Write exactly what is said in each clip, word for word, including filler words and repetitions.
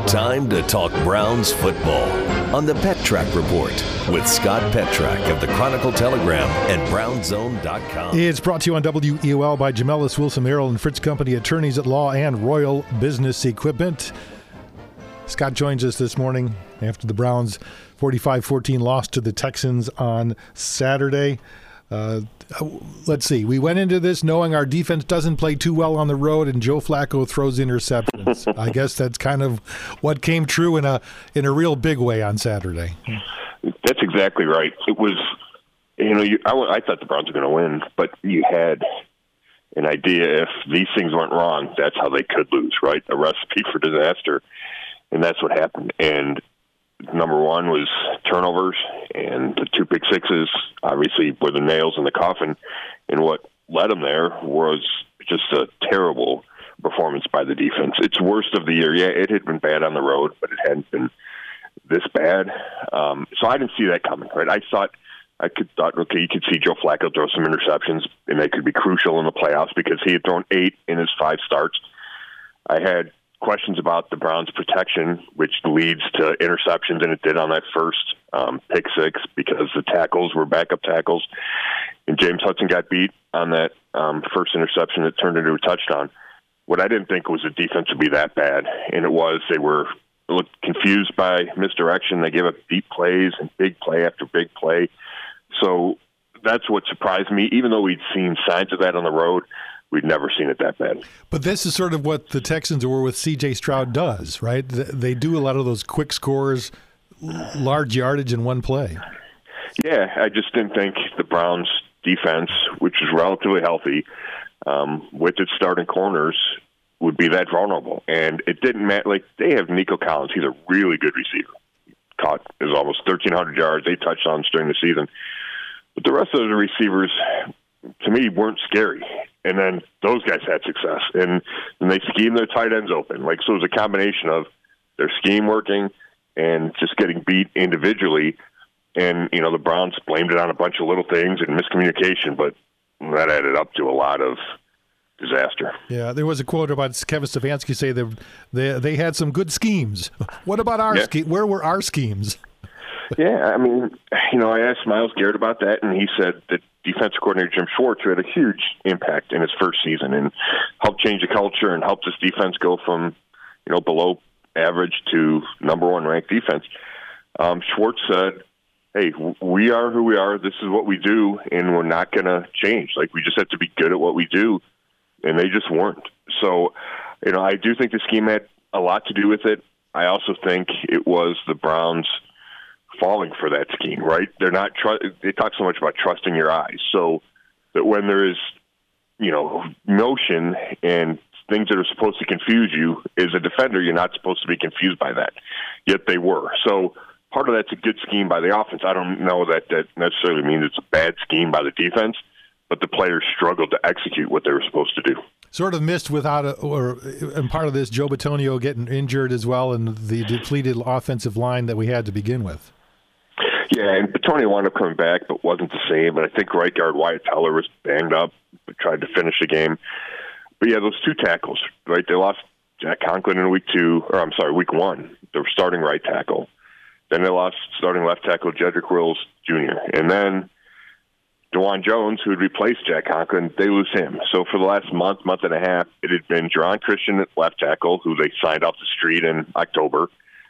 Time to talk Browns football on the Pet Track Report with Scott Petrak of the Chronicle Telegram and brown zone dot com. It's brought to you on W E O L by Jamelis Wilson Merrill and Fritz Company, attorneys at law and Royal Business Equipment. Scott joins us this morning after the Browns' forty-five fourteen loss to the Texans on Saturday. Uh, let's see. We went into this knowing our defense doesn't play too well on the road, and Joe Flacco throws interceptions. I guess that's kind of what came true in a in a real big way on Saturday. That's exactly right. It was, you know, you, I, I thought the Browns were going to win, but you had an idea if these things went wrong, that's how they could lose, right? A recipe for disaster, and that's what happened. And number one was turnovers, and the two pick sixes obviously were the nails in the coffin. And what led them there was just a terrible performance by the defense. It's worst of the year. Yeah, it had been bad on the road, but it hadn't been this bad. Um, so I didn't see that coming, right? I thought I could thought, okay, you could see Joe Flacco throw some interceptions, and they could be crucial in the playoffs because he had thrown eight in his five starts. I had questions about the Browns' protection, which leads to interceptions, and it did on that first um, pick six because the tackles were backup tackles, and James Hudson got beat on that um, first interception that turned into a touchdown. What I didn't think was the defense would be that bad, and it was. They were looked confused by misdirection. They gave up deep plays and big play after big play. So that's what surprised me. Even though we'd seen signs of that on the road, we'd never seen it that bad. But this is sort of what the Texans or with C J Stroud does, right? They do a lot of those quick scores, large yardage in one play. Yeah, I just didn't think the Browns' defense, which is relatively healthy, um, with its starting corners, would be that vulnerable. And it didn't matter. Like, they have Nico Collins. He's a really good receiver. Caught is almost thirteen hundred yards, eight touchdowns during the season. But the rest of the receivers, to me, weren't scary. And then those guys had success. And, and they schemed their tight ends open. Like, so it was a combination of their scheme working and just getting beat individually. And, you know, the Browns blamed it on a bunch of little things and miscommunication, but that added up to a lot of disaster. Yeah, there was a quote about Kevin Stefanski say that they, they had some good schemes. What about our yeah. scheme? Where were our schemes? Yeah, I mean, you know, I asked Myles Garrett about that, and he said that defensive coordinator Jim Schwartz, who had a huge impact in his first season and helped change the culture and helped this defense go from, you know, below average to number one ranked defense. Um, Schwartz said, hey, we are who we are. This is what we do, and we're not going to change. Like, we just have to be good at what we do, and they just weren't. So, you know, I do think the scheme had a lot to do with it. I also think it was the Browns falling for that scheme, right? They're not. Tr- they talk so much about trusting your eyes, so that when there is, you know, motion and things that are supposed to confuse you, as a defender, you're not supposed to be confused by that. Yet they were. So part of that's a good scheme by the offense. I don't know that that necessarily means it's a bad scheme by the defense, but the players struggled to execute what they were supposed to do. Sort of missed without, a, or and part of this, Joe Bitonio getting injured as well, and the depleted offensive line that we had to begin with. Yeah, and Bitonio wound up coming back, but wasn't the same. And I think right guard Wyatt Teller was banged up, but tried to finish the game. But yeah, those two tackles, right? They lost Jack Conklin in week two, or I'm sorry, week one. They were starting right tackle. Then they lost starting left tackle Jedrick Wills Junior And then DeJuan Jones, who had replaced Jack Conklin, they lose him. So for the last month, month and a half, it had been Geron Christian at left tackle, who they signed off the street in October,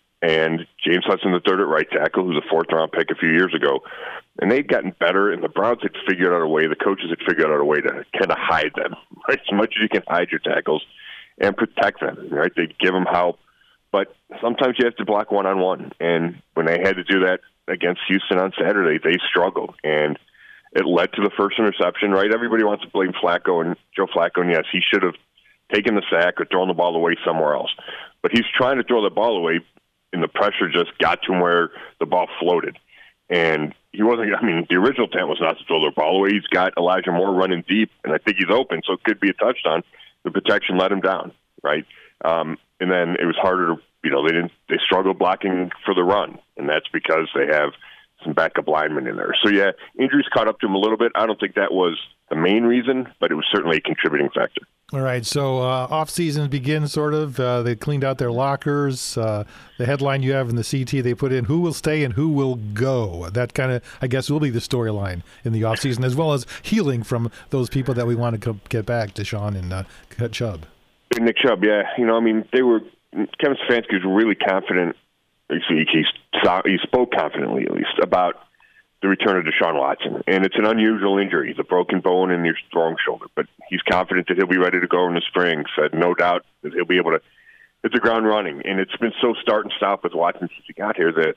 and James Hudson the third at right tackle, who's a fourth-round pick a few years ago. And they'd gotten better, and the Browns had figured out a way, the coaches had figured out a way to kind of hide them, right? As much as you can hide your tackles and protect them, right? They'd give them help. But sometimes you have to block one-on-one. And when they had to do that against Houston on Saturday, they struggled. And it led to the first interception, right? Everybody wants to blame Flacco and Joe Flacco, and yes, he should have taken the sack or thrown the ball away somewhere else. But he's trying to throw the ball away, and the pressure just got to him where the ball floated. And he wasn't, I mean, the original intent was not to throw the ball away. He's got Elijah Moore running deep, and I think he's open, so it could be a touchdown. The protection let him down, right? Um, and then it was harder to, you know, they didn't, they struggled blocking for the run, and that's because they have some backup linemen in there. So, yeah, injuries caught up to him a little bit. I don't think that was the main reason, but it was certainly a contributing factor. All right, so uh, off-season begins sort of. Uh, they cleaned out their lockers. Uh, the headline you have in the C T, they put in who will stay and who will go. That kind of, I guess, will be the storyline in the off-season, as well as healing from those people that we want to get back, Deshaun and uh, Chubb. Nick Chubb, yeah. You know, I mean, they were Kevin Stefanski was really confident. He, he, he spoke confidently, at least, about the return of Deshaun Watson. And it's an unusual injury. It's a broken bone in your strong shoulder. But he's confident that he'll be ready to go in the spring. Said no doubt that he'll be able to hit the ground running. And it's been so start and stop with Watson since he got here that,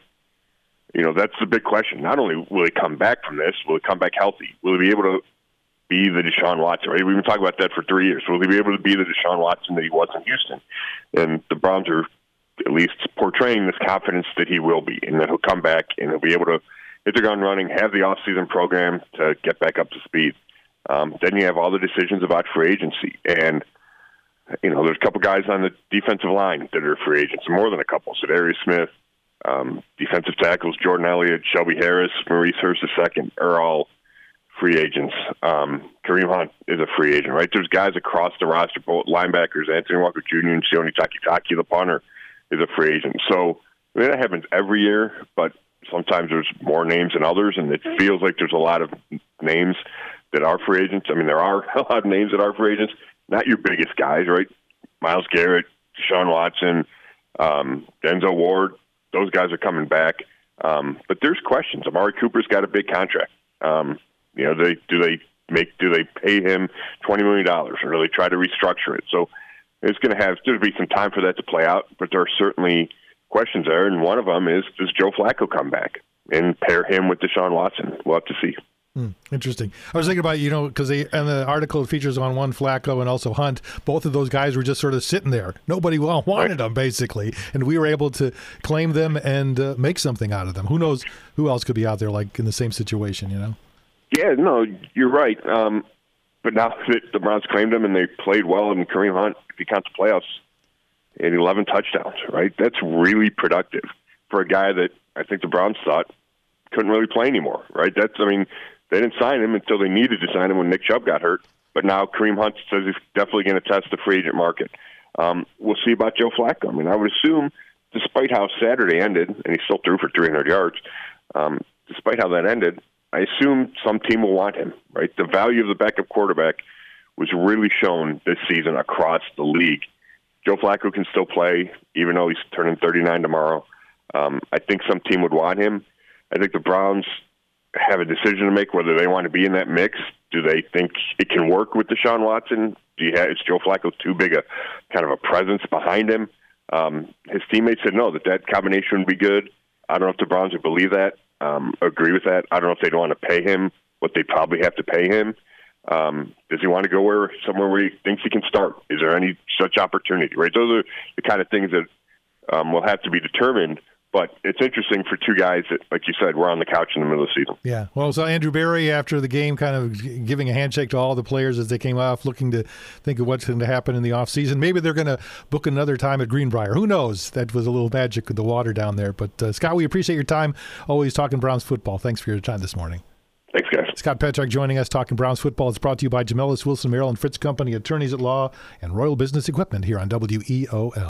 you know, that's the big question. Not only will he come back from this, will he come back healthy? Will he be able to be the Deshaun Watson? Right? We've been talking about that for three years. Will he be able to be the Deshaun Watson that he was in Houston? And the Browns are at least portraying this confidence that he will be, and that he'll come back and he'll be able to hit the ground running, have the off-season program to get back up to speed. Um, then you have all the decisions about free agency. And, you know, there's a couple guys on the defensive line that are free agents, more than a couple. So Darius Smith, um, defensive tackles, Jordan Elliott, Shelby Harris, Maurice Hurst the second are all free agents. Um, Kareem Hunt is a free agent, right? There's guys across the roster, both linebackers, Anthony Walker Junior and Sione Takitaki, the punter, is a free agent. So I mean, that happens every year, but sometimes there's more names than others, and it feels like there's a lot of names that are free agents. I mean, there are a lot of names that are free agents, not your biggest guys, right? Myles Garrett, Deshaun Watson, um, Denzel Ward, those guys are coming back. Um, but there's questions. Amari Cooper's got a big contract. Um, you know, they do they make do they pay him twenty million dollars, or do they try to restructure it? So it's going to have there'll be some time for that to play out, but there are certainly questions there, and one of them is, does Joe Flacco come back and pair him with Deshaun Watson? We'll have to see. Hmm, interesting. I was thinking about, you know, because in the article it features on one Flacco and also Hunt. Both of those guys were just sort of sitting there. Nobody wanted right. them, basically, and we were able to claim them and uh, make something out of them. Who knows who else could be out there like in the same situation, you know? Yeah, no, you're right. Um, but now that the Browns claimed them and they played well, and Kareem Hunt, if he counts the playoffs, and eleven touchdowns, right? That's really productive for a guy that I think the Browns thought couldn't really play anymore, right? That's, I mean, they didn't sign him until they needed to sign him when Nick Chubb got hurt. But now Kareem Hunt says he's definitely going to test the free agent market. Um, we'll see about Joe Flacco. I mean, I would assume, despite how Saturday ended, and he still threw for three hundred yards, um, despite how that ended, I assume some team will want him, right? The value of the backup quarterback was really shown this season across the league. Joe Flacco can still play, even though he's turning thirty-nine tomorrow. Um, I think some team would want him. I think the Browns have a decision to make whether they want to be in that mix. Do they think it can work with Deshaun Watson? Do you have, is Joe Flacco too big a kind of a presence behind him? Um, his teammates said no, that that combination would be good. I don't know if the Browns would believe that, um, agree with that. I don't know if they'd want to pay him what they probably have to pay him. Um, does he want to go where somewhere where he thinks he can start? Is there any such opportunity? Right, those are the kind of things that um, will have to be determined. But it's interesting for two guys that, like you said, were on the couch in the middle of the season. Yeah. Well, so Andrew Berry, after the game, kind of giving a handshake to all the players as they came off, looking to think of what's going to happen in the offseason. Maybe they're going to book another time at Greenbrier. Who knows? That was a little magic with the water down there. But, uh, Scott, we appreciate your time. Always talking Browns football. Thanks for your time this morning. Thanks, guys. Scott Petrak joining us, talking Browns football. It's brought to you by Gemellus Wilson Merrill and Fritz Company, attorneys at law and Royal Business Equipment here on W E O L.